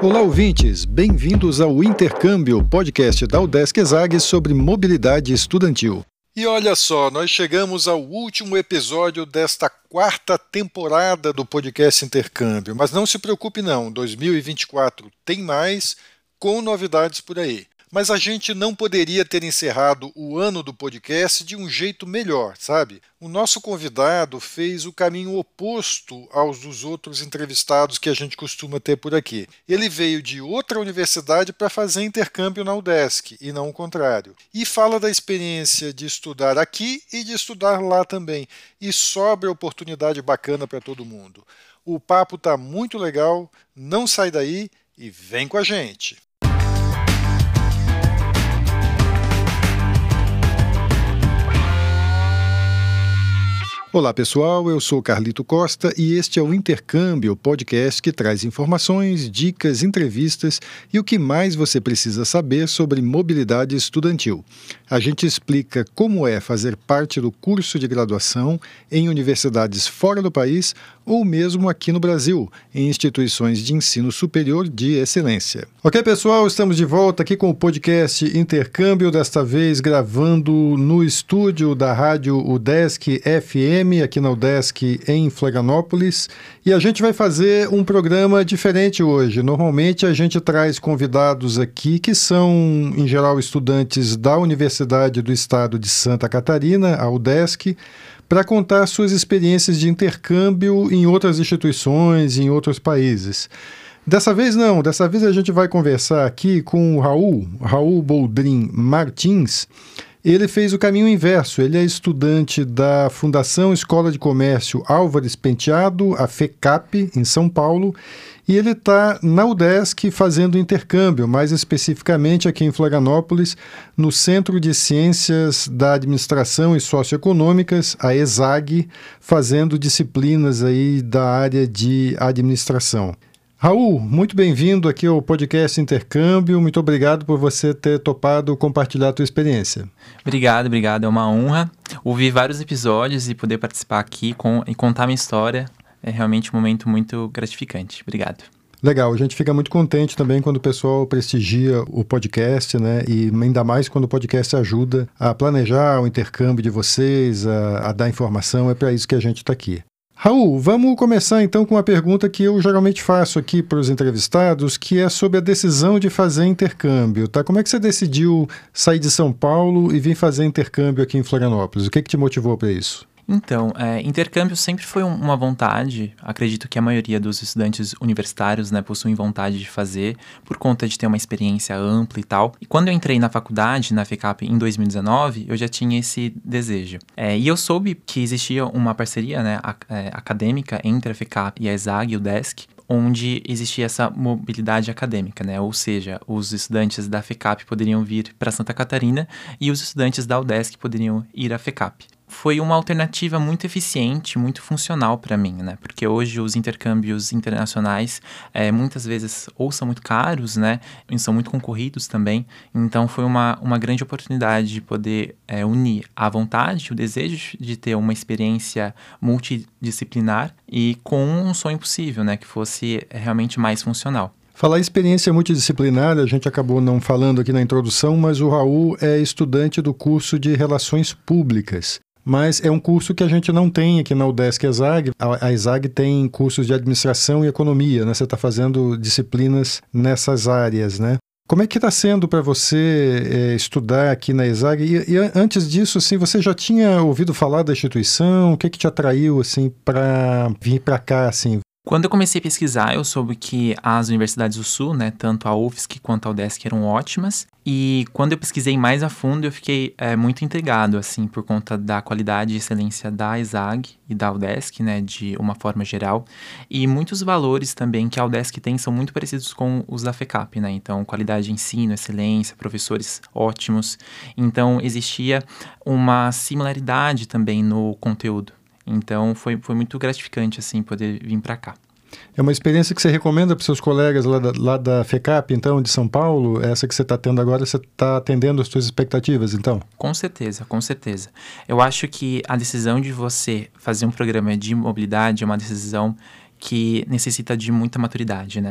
Olá, ouvintes! Bem-vindos ao Intercâmbio, podcast da UDESC ESAG sobre mobilidade estudantil. E olha só, nós chegamos ao último episódio desta quarta temporada do podcast Intercâmbio. Mas não se preocupe não, 2024 tem mais, com novidades por aí. Mas a gente não poderia ter encerrado o ano do podcast de um jeito melhor, sabe? O nosso convidado fez o caminho oposto aos dos outros entrevistados que a gente costuma ter por aqui. Ele veio de outra universidade para fazer intercâmbio na UDESC, e não o contrário. E fala da experiência de estudar aqui e de estudar lá também. E sobra oportunidade bacana para todo mundo. O papo está muito legal, não sai daí e vem com a gente! Olá pessoal, eu sou Carlito Costa e este é o Intercâmbio, podcast que traz informações, dicas, entrevistas e o que mais você precisa saber sobre mobilidade estudantil. A gente explica como é fazer parte do curso de graduação em universidades fora do país ou mesmo aqui no Brasil, em instituições de ensino superior de excelência. Ok pessoal, estamos de volta aqui com o podcast Intercâmbio, desta vez gravando no estúdio da rádio UDESC FM, aqui na UDESC em Florianópolis, e a gente vai fazer um programa diferente hoje. Normalmente a gente traz convidados aqui que são, em geral, estudantes da Universidade do Estado de Santa Catarina, a UDESC, para contar suas experiências de intercâmbio em outras instituições, em outros países. Dessa vez não, dessa vez a gente vai conversar aqui com o Raul Boldrin Martins. Ele fez o caminho inverso, ele é estudante da Fundação Escola de Comércio Álvares Penteado, a FECAP, em São Paulo, e ele está na UDESC fazendo intercâmbio, mais especificamente aqui em Florianópolis, no Centro de Ciências da Administração e Socioeconômicas, a ESAG, fazendo disciplinas aí da área de administração. Raul, muito bem-vindo aqui ao podcast Intercâmbio. Muito obrigado por você ter topado compartilhar a tua experiência. Obrigado. É uma honra ouvir vários episódios e poder participar aqui e contar minha história. É realmente um momento muito gratificante. Obrigado. Legal, a gente fica muito contente também quando o pessoal prestigia o podcast, né? E ainda mais quando o podcast ajuda a planejar o intercâmbio de vocês, a dar informação. É para isso que a gente está aqui. Raul, vamos começar então com uma pergunta que eu geralmente faço aqui para os entrevistados, que é sobre a decisão de fazer intercâmbio, tá? Como é que você decidiu sair de São Paulo e vir fazer intercâmbio aqui em Florianópolis? O que te motivou para isso? Então, intercâmbio sempre foi uma vontade, acredito que a maioria dos estudantes universitários, né, possuem vontade de fazer, por conta de ter uma experiência ampla e tal. E quando eu entrei na faculdade, na FECAP, em 2019, eu já tinha esse desejo. E eu soube que existia uma parceria, né, acadêmica entre a FECAP e a ESAG e o UDESC, onde existia essa mobilidade acadêmica, né? Ou seja, os estudantes da FECAP poderiam vir para Santa Catarina e os estudantes da UDESC poderiam ir à FECAP. Foi uma alternativa muito eficiente, muito funcional para mim, né? Porque hoje os intercâmbios internacionais muitas vezes ou são muito caros, né? E são muito concorridos também. Então foi uma grande oportunidade de poder unir a vontade, o desejo de ter uma experiência multidisciplinar e com um sonho possível, né? Que fosse realmente mais funcional. Falar em experiência multidisciplinar, a gente acabou não falando aqui na introdução, mas o Raul é estudante do curso de Relações Públicas. Mas é um curso que a gente não tem aqui na UDESC ESAG. A ESAG tem cursos de administração e economia, né? Você está fazendo disciplinas nessas áreas, né? Como é que está sendo para você estudar aqui na ESAG? E antes disso, assim, você já tinha ouvido falar da instituição? O que te atraiu assim, para vir para cá? Assim? Quando eu comecei a pesquisar, eu soube que as universidades do Sul, né, tanto a UFSC quanto a UDESC eram ótimas. E quando eu pesquisei mais a fundo, eu fiquei muito intrigado, assim, por conta da qualidade e excelência da ESAG e da UDESC, né, de uma forma geral. E muitos valores também que a UDESC tem são muito parecidos com os da FECAP, né? Então, qualidade de ensino, excelência, professores ótimos. Então, existia uma similaridade também no conteúdo. Então, foi muito gratificante, assim, poder vir para cá. É uma experiência que você recomenda para os seus colegas lá da FECAP, então, de São Paulo? Essa que você está tendo agora, você está atendendo as suas expectativas, então? Com certeza, com certeza. Eu acho que a decisão de você fazer um programa de mobilidade é uma decisão que necessita de muita maturidade, né?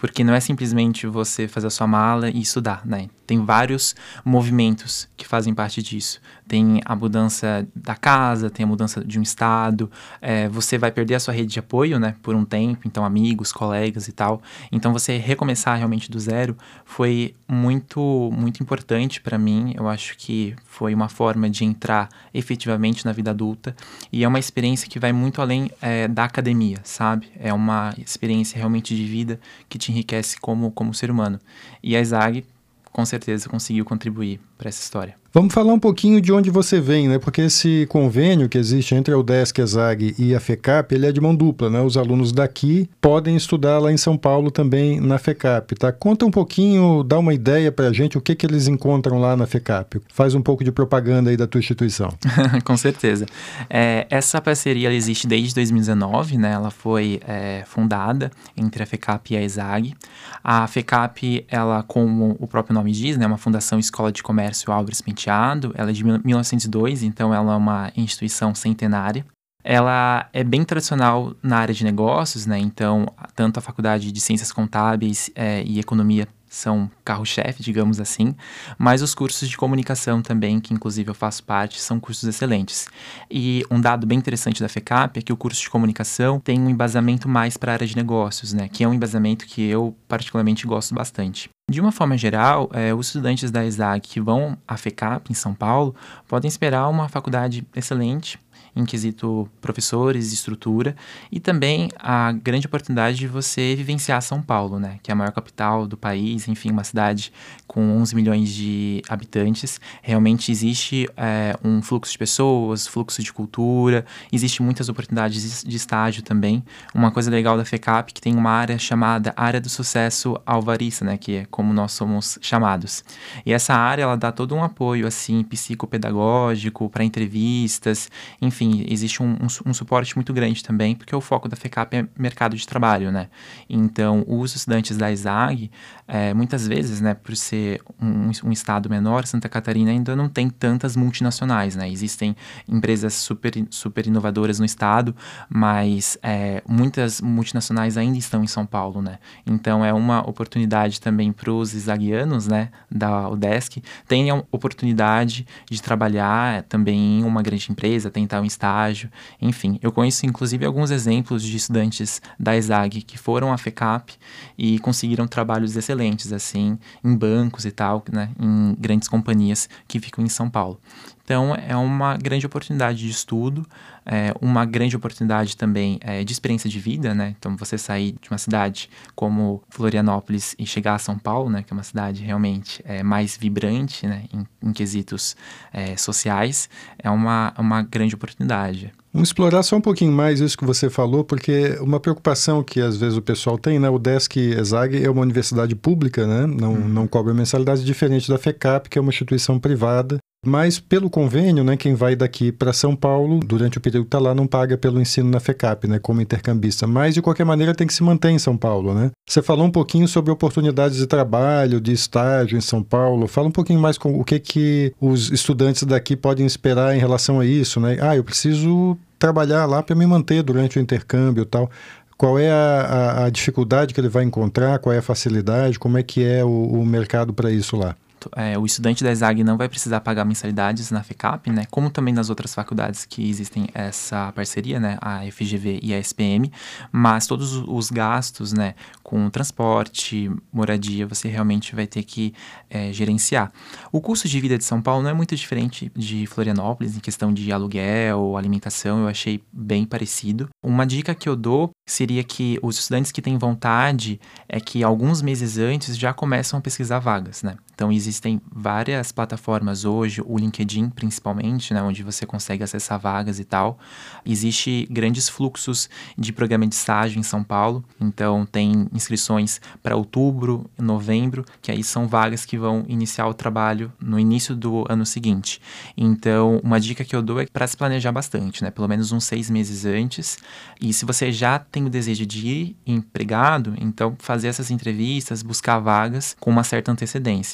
porque não é simplesmente você fazer a sua mala e estudar, né? Tem vários movimentos que fazem parte disso. Tem a mudança da casa, tem a mudança de um estado, você vai perder a sua rede de apoio, né, por um tempo, então amigos, colegas e tal. Então você recomeçar realmente do zero foi muito, muito importante para mim. Eu acho que foi uma forma de entrar efetivamente na vida adulta e é uma experiência que vai muito além da academia, sabe? É uma experiência realmente de vida que te enriquece como ser humano. E a ESAG, com certeza, conseguiu contribuir para essa história. Vamos falar um pouquinho de onde você vem, né? Porque esse convênio que existe entre a UDESC, a ESAG e a FECAP, ele é de mão dupla, né? Os alunos daqui podem estudar lá em São Paulo também na FECAP, tá? Conta um pouquinho, dá uma ideia pra gente o que eles encontram lá na FECAP. Faz um pouco de propaganda aí da tua instituição. Com certeza. Essa parceria ela existe desde 2019, né? Ela foi fundada entre a FECAP e a ESAG. A FECAP, ela, como o próprio nome diz, né? Uma Fundação Escola de Comércio Álvares Penteado. Ela é de 1902, então ela é uma instituição centenária. Ela é bem tradicional na área de negócios, né? Então, tanto a Faculdade de Ciências Contábeis e Economia são carro-chefe, digamos assim, mas os cursos de comunicação também, que inclusive eu faço parte, são cursos excelentes. E um dado bem interessante da FECAP é que o curso de comunicação tem um embasamento mais para a área de negócios, né? Que é um embasamento que eu particularmente gosto bastante. De uma forma geral, os estudantes da ESAG que vão à FECAP em São Paulo podem esperar uma faculdade excelente, em quesito professores e estrutura, e também a grande oportunidade de você vivenciar São Paulo, né, que é a maior capital do país, enfim, uma cidade com 11 milhões de habitantes. Realmente existe um fluxo de pessoas, fluxo de cultura, existe muitas oportunidades de estágio também. Uma coisa legal da FECAP que tem uma área chamada Área do Sucesso Alvarista, né, que é como nós somos chamados. E essa área, ela dá todo um apoio, assim, psicopedagógico para entrevistas, enfim, existe um suporte muito grande também, porque o foco da FECAP é mercado de trabalho, né? Então, os estudantes da ESAG, muitas vezes, né, por ser um estado menor, Santa Catarina ainda não tem tantas multinacionais, né? Existem empresas super inovadoras no estado, mas muitas multinacionais ainda estão em São Paulo, né? Então, é uma oportunidade também para os ESAGianos, né, da UDESC, tenham oportunidade de trabalhar também em uma grande empresa, tentar um estágio, enfim. Eu conheço, inclusive, alguns exemplos de estudantes da ESAG que foram à FECAP e conseguiram trabalhos excelentes, assim, em bancos e tal, né, em grandes companhias que ficam em São Paulo. Então, é uma grande oportunidade de estudo, uma grande oportunidade também de experiência de vida, né? Então, você sair de uma cidade como Florianópolis e chegar a São Paulo, né? Que é uma cidade realmente mais vibrante, né? Em quesitos sociais, é uma grande oportunidade. Vamos explorar só um pouquinho mais isso que você falou, porque uma preocupação que às vezes o pessoal tem, né? O UDESC ESAG é uma universidade pública, né? Não cobra mensalidade, diferente da FECAP, que é uma instituição privada. Mas pelo convênio, né, quem vai daqui para São Paulo, durante o período que está lá, não paga pelo ensino na FECAP, né, como intercambista. Mas, de qualquer maneira, tem que se manter em São Paulo, né? Você falou um pouquinho sobre oportunidades de trabalho, de estágio em São Paulo. Fala um pouquinho mais com o que os estudantes daqui podem esperar em relação a isso, né? Eu preciso trabalhar lá para me manter durante o intercâmbio e tal. Qual é a dificuldade que ele vai encontrar? Qual é a facilidade? Como é que é o mercado para isso lá? O estudante da ESAG não vai precisar pagar mensalidades na FECAP, né? Como também nas outras faculdades que existem essa parceria, né? A FGV e a SPM, mas todos os gastos, né? Com transporte, moradia, você realmente vai ter que gerenciar. O custo de vida de São Paulo não é muito diferente de Florianópolis, em questão de aluguel, alimentação, eu achei bem parecido. Uma dica que eu dou seria que os estudantes que têm vontade que alguns meses antes já começam a pesquisar vagas, né? Então, existem várias plataformas hoje, o LinkedIn principalmente, né, onde você consegue acessar vagas e tal. Existe grandes fluxos de programa de estágio em São Paulo, então tem inscrições para outubro, novembro, que aí são vagas que vão iniciar o trabalho no início do ano seguinte. Então, uma dica que eu dou é para se planejar bastante, né, pelo menos uns 6 meses antes. E se você já tem o desejo de ir empregado, então fazer essas entrevistas, buscar vagas com uma certa antecedência. Porque aí tem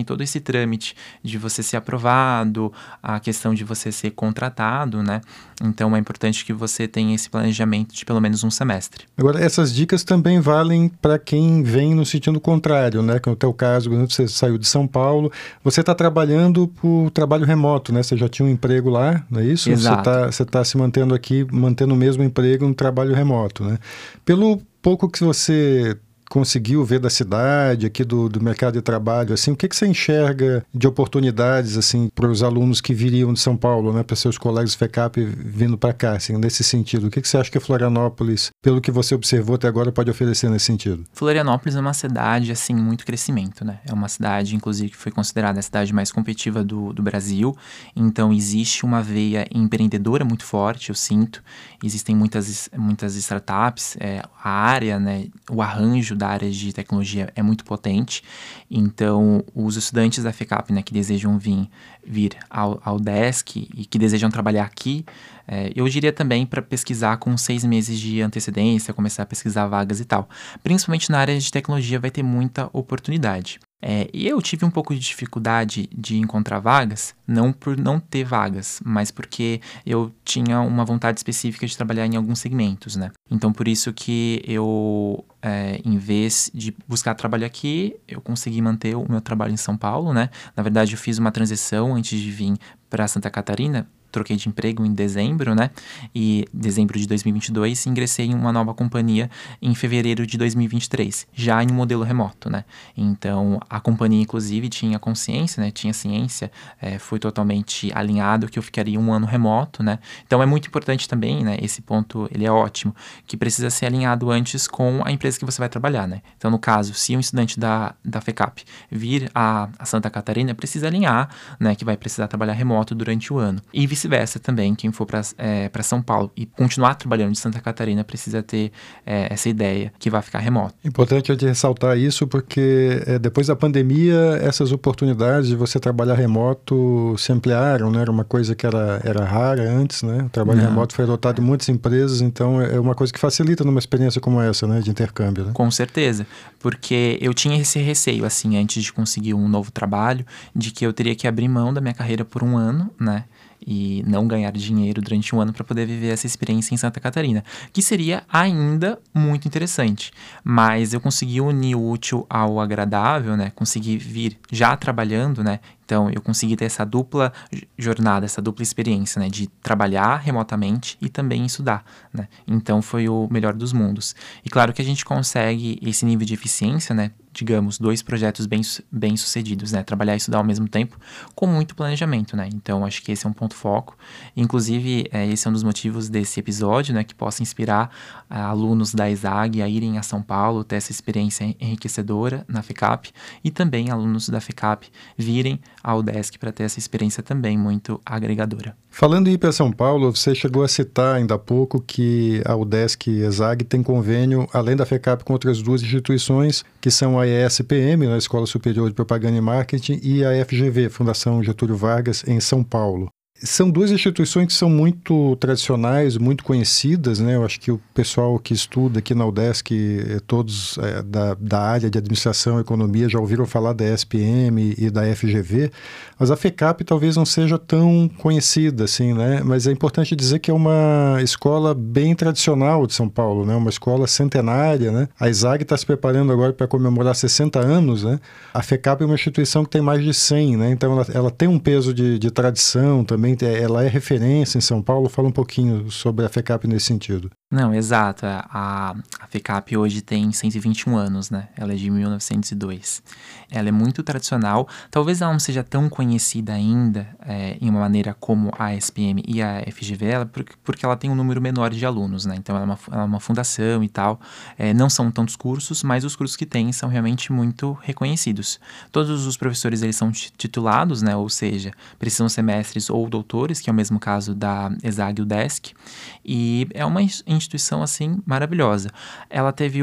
todo esse trâmite de você ser aprovado, a questão de você ser contratado, né? Então é importante que você tenha esse planejamento de pelo menos um semestre. Agora, essas dicas também valem para quem vem no sentido contrário, né? Que no teu caso, você saiu de São Paulo, você está trabalhando por trabalho remoto, né? Você já tinha um emprego lá, não é isso? Exato. Você tá se mantendo aqui, mantendo o mesmo emprego no trabalho remoto, né? Pelo pouco que você conseguiu ver da cidade, aqui do mercado de trabalho, assim, o que você enxerga de oportunidades, assim, para os alunos que viriam de São Paulo, né, para seus colegas FECAP vindo para cá, assim, nesse sentido? O que você acha que Florianópolis, pelo que você observou até agora, pode oferecer nesse sentido? Florianópolis é uma cidade, assim, muito crescimento, né? É uma cidade, inclusive, que foi considerada a cidade mais competitiva do Brasil. Então, existe uma veia empreendedora muito forte, eu sinto. Existem muitas startups, a área, né, o arranjo da área de tecnologia é muito potente. Então, os estudantes da FECAP, né, que desejam vir ao Desk e que desejam trabalhar aqui, eu diria também para pesquisar com 6 meses de antecedência, começar a pesquisar vagas e tal. Principalmente na área de tecnologia vai ter muita oportunidade. E eu tive um pouco de dificuldade de encontrar vagas, não por não ter vagas, mas porque eu tinha uma vontade específica de trabalhar em alguns segmentos, né? Então, por isso que eu, em vez de buscar trabalho aqui, eu consegui manter o meu trabalho em São Paulo, né? Na verdade, eu fiz uma transição antes de vir para Santa Catarina. Troquei de emprego em dezembro, né? E dezembro de 2022, ingressei em uma nova companhia em fevereiro de 2023, já em modelo remoto, né? Então, a companhia, inclusive, tinha consciência, né? Tinha ciência, foi totalmente alinhado que eu ficaria 1 ano remoto, né? Então, é muito importante também, né? Esse ponto, ele é ótimo, que precisa ser alinhado antes com a empresa que você vai trabalhar, né? Então, no caso, se um estudante da FECAP vir a Santa Catarina, precisa alinhar, né? Que vai precisar trabalhar remoto durante o ano. E vice-versa também, quem for para São Paulo e continuar trabalhando de Santa Catarina precisa ter essa ideia que vai ficar remoto. Importante de ressaltar isso porque depois da pandemia essas oportunidades de você trabalhar remoto se ampliaram, né? Era uma coisa que era rara antes, né? O trabalho remoto foi adotado em muitas empresas, então é uma coisa que facilita numa experiência como essa, né? De intercâmbio, né? Com certeza, porque eu tinha esse receio, assim, antes de conseguir um novo trabalho, de que eu teria que abrir mão da minha carreira por 1 ano, né? E não ganhar dinheiro durante 1 ano para poder viver essa experiência em Santa Catarina, que seria ainda muito interessante. Mas eu consegui unir o útil ao agradável, né? Consegui vir já trabalhando, né? Então, eu consegui ter essa dupla jornada, essa dupla experiência, né? De trabalhar remotamente e também estudar, né? Então, foi o melhor dos mundos. E claro que a gente consegue esse nível de eficiência, né? Digamos, 2 projetos bem sucedidos, né? Trabalhar e estudar ao mesmo tempo, com muito planejamento, né? Então, acho que esse é um ponto foco. Inclusive, esse é um dos motivos desse episódio, né? Que possa inspirar alunos da ESAG a irem a São Paulo, ter essa experiência enriquecedora na FECAP, e também alunos da FECAP virem ao Desk para ter essa experiência também muito agregadora. Falando em ir para São Paulo, você chegou a citar ainda há pouco que a UDESC e a ESAG tem convênio, além da FECAP, com outras 2 instituições, que são a ESPM, a Escola Superior de Propaganda e Marketing, e a FGV, Fundação Getúlio Vargas, em São Paulo. São 2 instituições que são muito tradicionais, muito conhecidas, né? Eu acho que o pessoal que estuda aqui na UDESC, todos da área de administração e economia, já ouviram falar da ESPM e da FGV, mas a FECAP talvez não seja tão conhecida assim, né? Mas é importante dizer que é uma escola bem tradicional de São Paulo, né? Uma escola centenária, né? A ESAG está se preparando agora para comemorar 60 anos, né? A FECAP é uma instituição que tem mais de 100, né? Então ela tem um peso de tradição também. Ela é referência em São Paulo. Fala um pouquinho sobre a FECAP nesse sentido. Não, exato. A FECAP hoje tem 121 anos, né? Ela é de 1902. Ela é muito tradicional. Talvez ela não seja tão conhecida ainda em uma maneira como a SPM e a FGV, porque ela tem um número menor de alunos, né? Então ela é uma fundação e tal. Não são tantos cursos, mas os cursos que tem são realmente muito reconhecidos. Todos os professores eles são titulados, né? Ou seja, precisam ser mestres ou doutores, que é o mesmo caso da ESAG e UDESC. E é uma instituição, assim, maravilhosa. Ela teve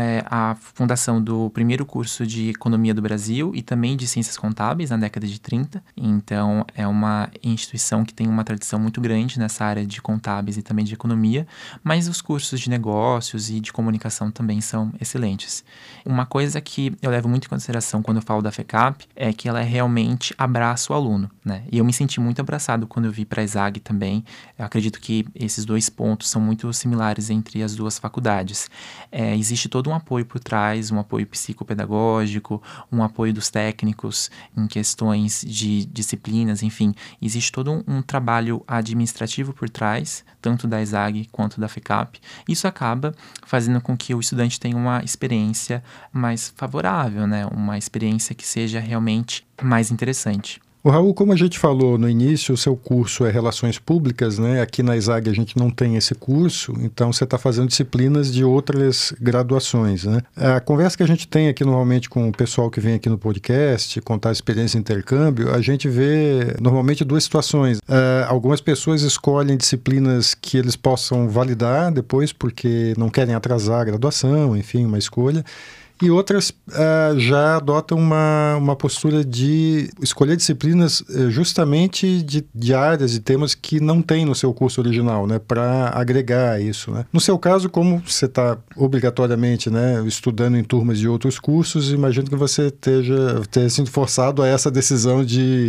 a fundação do primeiro curso de Economia do Brasil e também de Ciências Contábeis na década de 30. Então, é uma instituição que tem uma tradição muito grande nessa área de contábeis e também de economia, mas os cursos de negócios e de comunicação também são excelentes. Uma coisa que eu levo muito em consideração quando eu falo da FECAP é que ela realmente abraça o aluno, né? E eu me senti muito abraçado quando eu vi para a ESAG também. Eu acredito que esses dois pontos são muito similares entre as duas faculdades. Existe todo um apoio por trás, um apoio psicopedagógico, um apoio dos técnicos em questões de disciplinas, enfim. Existe todo um trabalho administrativo por trás, tanto da ESAG quanto da FECAP. Isso acaba fazendo com que o estudante tenha uma experiência mais favorável, né? Uma experiência que seja realmente mais interessante. O Raul, como a gente falou no início, o seu curso é Relações Públicas, né? Aqui na ESAG a gente não tem esse curso, então você está fazendo disciplinas de outras graduações, né? A conversa que a gente tem aqui normalmente com o pessoal que vem aqui no podcast, contar a experiência de intercâmbio, a gente vê normalmente duas situações. Algumas pessoas escolhem disciplinas que eles possam validar depois porque não querem atrasar a graduação, enfim, uma escolha. E outras já adotam uma postura de escolher disciplinas justamente de áreas e temas que não tem no seu curso original, né, para agregar isso, né. No seu caso, como você está obrigatoriamente, né, estudando em turmas de outros cursos, imagino que você tenha sido forçado a essa decisão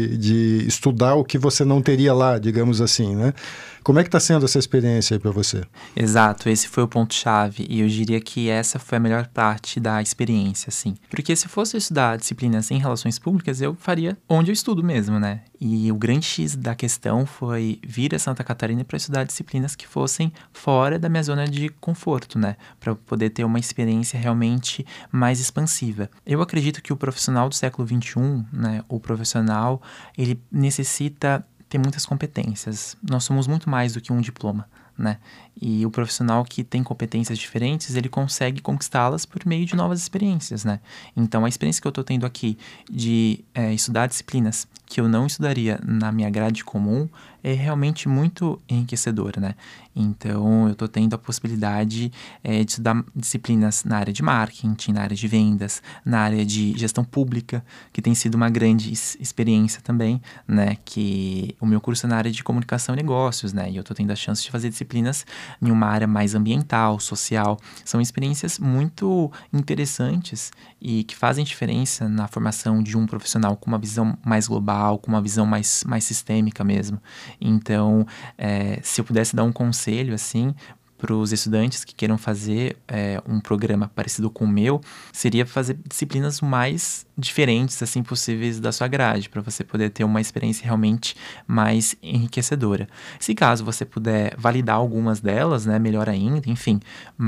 de estudar o que você não teria lá, digamos assim, né. Como é que está sendo essa experiência aí para você? Exato, esse foi o ponto-chave e eu diria que essa foi a melhor parte da experiência, assim. Porque se fosse estudar disciplinas em relações públicas, eu faria onde eu estudo mesmo, né? E o grande X da questão foi vir a Santa Catarina para estudar disciplinas que fossem fora da minha zona de conforto, né? Para poder ter uma experiência realmente mais expansiva. Eu acredito que o profissional do século XXI, né? O profissional, ele necessita ter muitas competências. Nós somos muito mais do que um diploma, né? E o profissional que tem competências diferentes, ele consegue conquistá-las por meio de novas experiências, né? Então, a experiência que eu estou tendo aqui de estudar disciplinas que eu não estudaria na minha grade comum é realmente muito enriquecedora, né? Então, eu estou tendo a possibilidade de estudar disciplinas na área de marketing, na área de vendas, na área de gestão pública, que tem sido uma grande experiência também, né? Que o meu curso é na área de comunicação e negócios, né? E eu estou tendo a chance de fazer disciplinas em uma área mais ambiental, social. São experiências muito interessantes e que fazem diferença na formação de um profissional com uma visão mais global, com uma visão mais sistêmica mesmo. Então, se eu pudesse dar um conselho, assim, para os estudantes que queiram fazer um programa parecido com o meu, seria fazer disciplinas mais diferentes, assim, possíveis da sua grade, para você poder ter uma experiência realmente mais enriquecedora. Se caso você puder validar algumas delas, né, melhor ainda, enfim,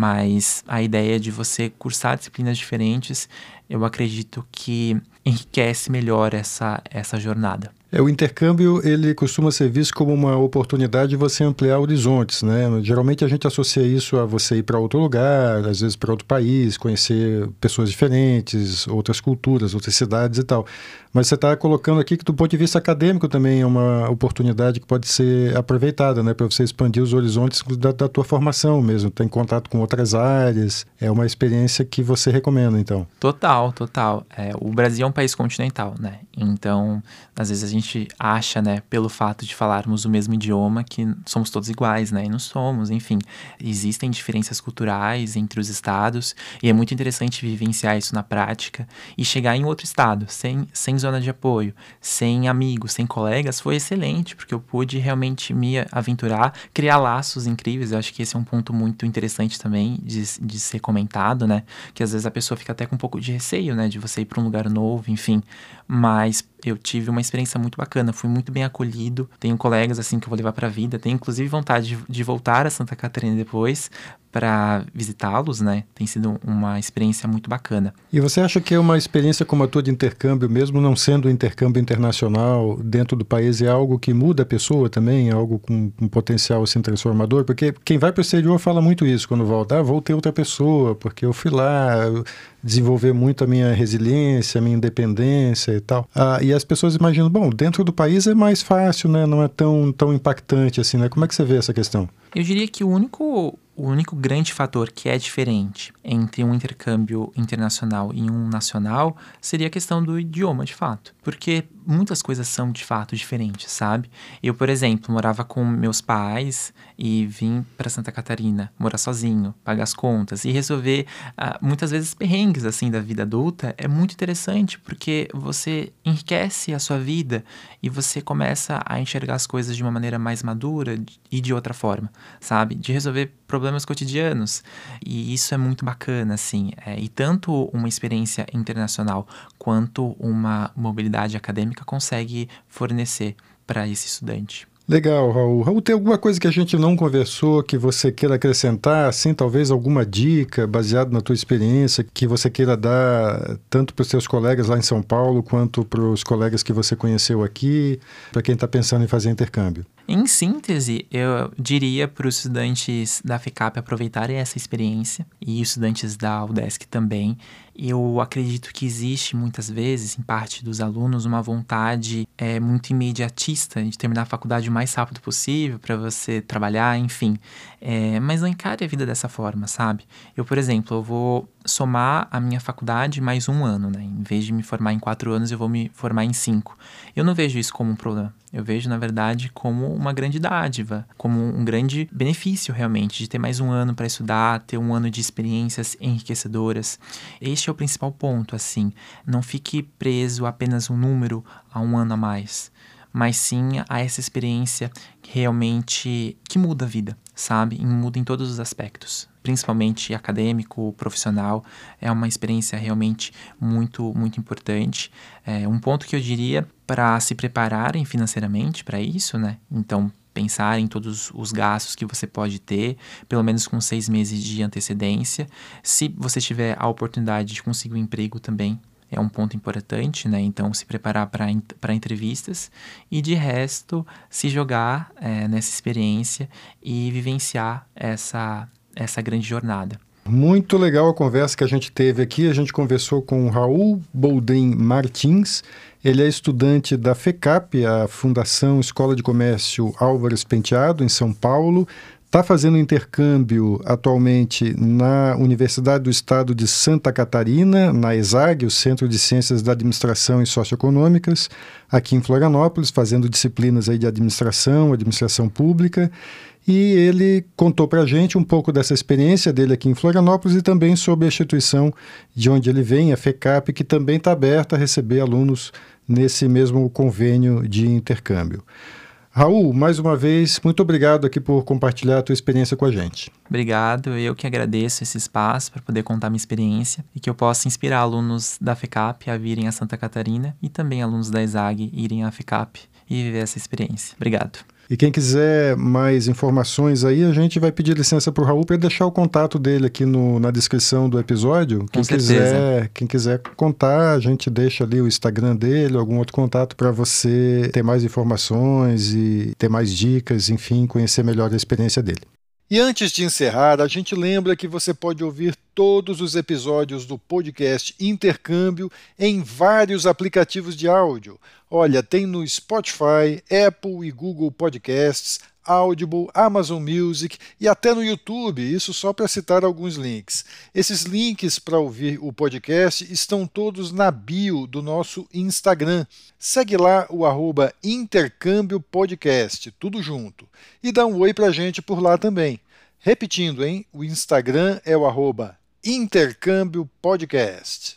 mas a ideia de você cursar disciplinas diferentes, eu acredito que enriquece melhor essa jornada. O intercâmbio, ele costuma ser visto como uma oportunidade de você ampliar horizontes, né? Geralmente a gente associa isso a você ir para outro lugar, às vezes para outro país, conhecer pessoas diferentes, outras culturas, outras cidades e tal. Mas você está colocando aqui que do ponto de vista acadêmico também é uma oportunidade que pode ser aproveitada, né? Para você expandir os horizontes da tua formação mesmo, ter em contato com outras áreas. É uma experiência que você recomenda, então. Total. O Brasil é um país continental, né? Então, às vezes a gente acha, né, pelo fato de falarmos o mesmo idioma, que somos todos iguais, né? E não somos, enfim. Existem diferenças culturais entre os estados e é muito interessante vivenciar isso na prática e chegar em outro estado, sem zona de apoio, sem amigos, sem colegas, foi excelente, porque eu pude realmente me aventurar, criar laços incríveis. Eu acho que esse é um ponto muito interessante também de ser comentado, né? Que às vezes a pessoa fica até com um pouco de receio, né? De você ir para um lugar novo, enfim. Mas eu tive uma experiência muito bacana, fui muito bem acolhido. Tenho colegas, assim, que eu vou levar para a vida. Tenho, inclusive, vontade de voltar a Santa Catarina depois para visitá-los, né? Tem sido uma experiência muito bacana. E você acha que é uma experiência como a tua de intercâmbio, mesmo não sendo intercâmbio internacional dentro do país, é algo que muda a pessoa também? É algo com um potencial assim transformador? Porque quem vai para o exterior fala muito isso quando volta. Vou ter outra pessoa, porque eu fui lá desenvolver muito a minha resiliência, a minha independência e tal. E as pessoas imaginam, bom, dentro do país é mais fácil, né? Não é tão impactante assim, né? Como é que você vê essa questão? Eu diria que o o único grande fator que é diferente entre um intercâmbio internacional e um nacional seria a questão do idioma, de fato. Porque muitas coisas são, de fato, diferentes, sabe? Eu, por exemplo, morava com meus pais e vim para Santa Catarina morar sozinho, pagar as contas e resolver, muitas vezes, perrengues, assim, da vida adulta. É muito interessante, porque você enriquece a sua vida e você começa a enxergar as coisas de uma maneira mais madura e de outra forma, sabe? De resolver problemas cotidianos. E isso é muito bacana, assim. E tanto uma experiência internacional quanto uma mobilidade acadêmica consegue fornecer para esse estudante. Legal, Raul. Raul, tem alguma coisa que a gente não conversou que você queira acrescentar, assim, talvez alguma dica baseada na tua experiência que você queira dar tanto para os seus colegas lá em São Paulo quanto para os colegas que você conheceu aqui, para quem está pensando em fazer intercâmbio? Em síntese, eu diria para os estudantes da FECAP aproveitarem essa experiência e os estudantes da UDESC também. Eu acredito que existe muitas vezes, em parte dos alunos, uma vontade muito imediatista de terminar a faculdade o mais rápido possível para você trabalhar, enfim. Mas não encare a vida dessa forma, sabe? Eu, por exemplo, eu vou somar a minha faculdade mais um ano, né? Em vez de me formar em 4 anos, eu vou me formar em 5. Eu não vejo isso como um problema. Eu vejo, na verdade, como uma grande dádiva, como um grande benefício, realmente, de ter mais um ano para estudar, ter um ano de experiências enriquecedoras. Este é o principal ponto, assim. Não fique preso a apenas um número, a um ano a mais, mas sim a essa experiência realmente que muda a vida, sabe? E muda em todos os aspectos, principalmente acadêmico, profissional. É uma experiência realmente muito, muito importante. Um ponto que eu diria para se prepararem financeiramente para isso, né? Então, pensar em todos os gastos que você pode ter, pelo menos com 6 meses de antecedência. Se você tiver a oportunidade de conseguir um emprego também, é um ponto importante, né? Então, se preparar para entrevistas e, de resto, se jogar nessa experiência e vivenciar essa grande jornada. Muito legal a conversa que a gente teve aqui. A gente conversou com o Raul Boldrin Martins. Ele é estudante da FECAP, a Fundação Escola de Comércio Álvares Penteado, em São Paulo. Está fazendo intercâmbio atualmente na Universidade do Estado de Santa Catarina, na ESAG, o Centro de Ciências da Administração e Socioeconômicas, aqui em Florianópolis, fazendo disciplinas aí de administração pública. E ele contou para a gente um pouco dessa experiência dele aqui em Florianópolis e também sobre a instituição de onde ele vem, a FECAP, que também está aberta a receber alunos nesse mesmo convênio de intercâmbio. Raul, mais uma vez, muito obrigado aqui por compartilhar a tua experiência com a gente. Obrigado, eu que agradeço esse espaço para poder contar minha experiência e que eu possa inspirar alunos da FECAP a virem a Santa Catarina e também alunos da ESAG irem à FECAP e viver essa experiência. Obrigado. E quem quiser mais informações aí, a gente vai pedir licença para o Raul para deixar o contato dele aqui na descrição do episódio. Quem quiser contar, a gente deixa ali o Instagram dele, algum outro contato para você ter mais informações e ter mais dicas, enfim, conhecer melhor a experiência dele. E antes de encerrar, a gente lembra que você pode ouvir todos os episódios do podcast Intercâmbio em vários aplicativos de áudio. Olha, tem no Spotify, Apple e Google Podcasts, Audible, Amazon Music e até no YouTube, isso só para citar alguns links. Esses links para ouvir o podcast estão todos na bio do nosso Instagram. Segue lá o @Intercâmbio Podcast, tudo junto. E dá um oi para a gente por lá também. Repetindo, hein? O Instagram é o @Intercâmbio Podcast.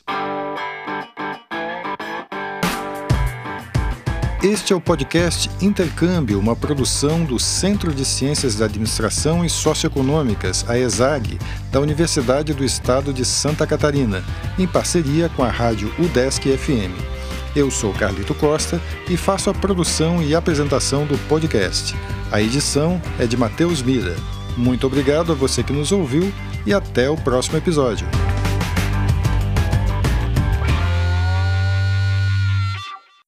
Este é o podcast Intercâmbio, uma produção do Centro de Ciências da Administração e Socioeconômicas, a ESAG, da Universidade do Estado de Santa Catarina, em parceria com a rádio UDESC FM. Eu sou Carlito Costa e faço a produção e apresentação do podcast. A edição é de Matheus Mira. Muito obrigado a você que nos ouviu e até o próximo episódio.